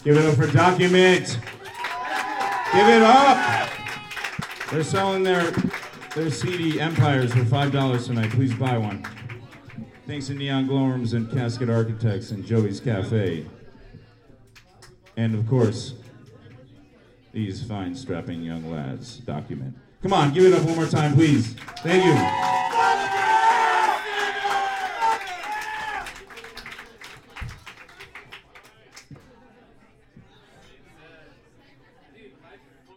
Give it up for Document. Give it up. They're selling their CD Empires for $5 tonight. Please buy one. Thanks to Neon Glowworms and Casket Architects and Joey's Cafe. And of course, these fine strapping young lads. Document. Come on, give it up one more time, please. Thank you.